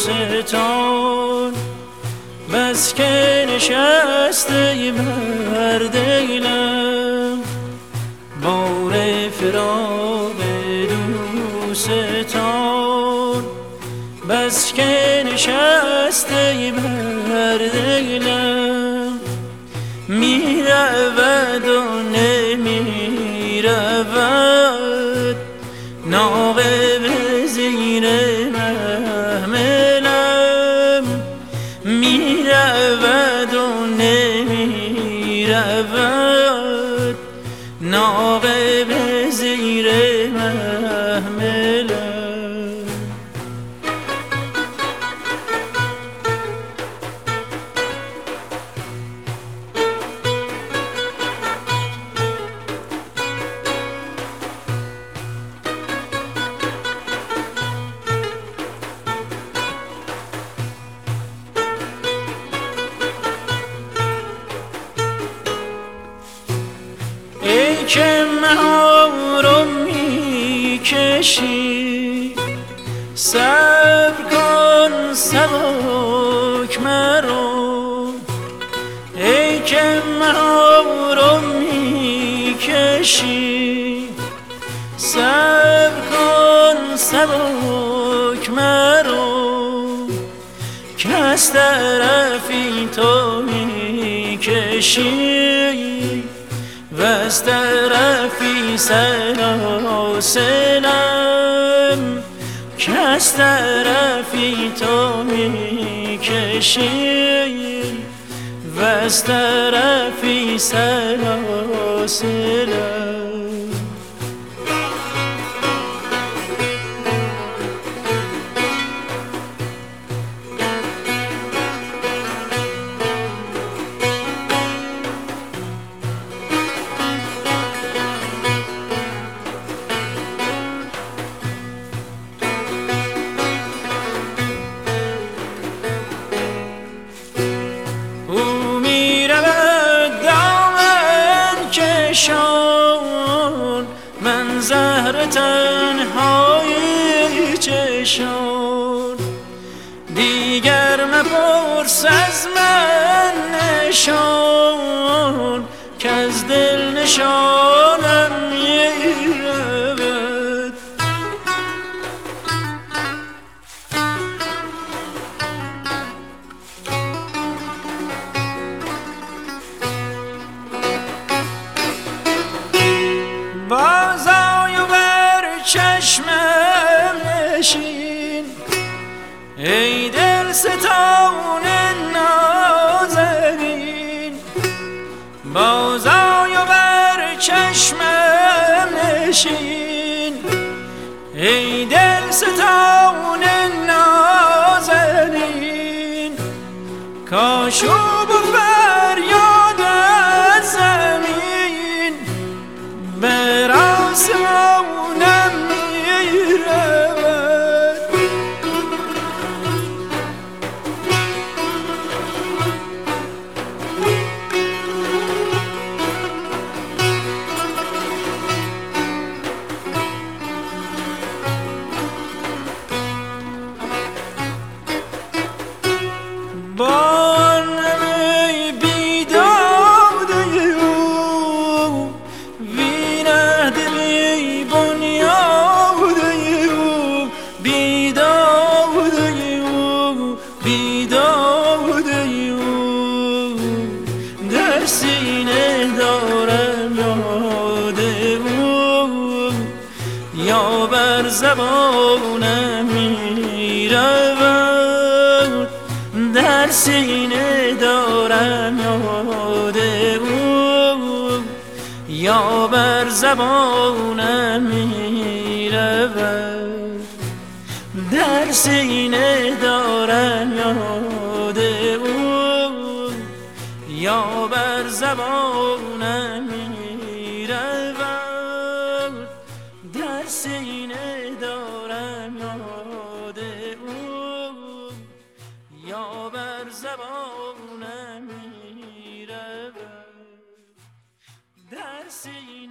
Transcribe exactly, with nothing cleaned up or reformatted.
دوستان بس که نشسته بر دلم بار فراق دوستان بس که نشسته بر دلم می رود و نمی رود ناقه به زیر محملم می رود و نمی رود ناقه به زیر محملم. ای که مها رو می کشی صبر کن سبک مرو ای که مها رو می کشی صبر کن سبک مرو که از طرفی تو می کشی و از طرفی سلاسلم که از طرفی تو می کشی و از طرفی سلاسلم. من زهر تنهایی چشان دیگر مپرس از من نشان که از دل نشانم میرود باز آی و بر چشمم نشین ای دل ستان نازنین باز آی و بر چشمم نشین ای دل ستان نازنین کاشوب و فریاد از زمین بر آسمانم میرود با نمی بیداده او وینهد بی بنیاده او بیداده او بیداده او در سینه دارم یاد او یا بر زبانم میرود در سینه دارم یاد او یا بر زبانم میرود در سینه دارم یاد او یا بر زبانم میرود در سینه دارم یاد او یا بر زبانم میرود در سینه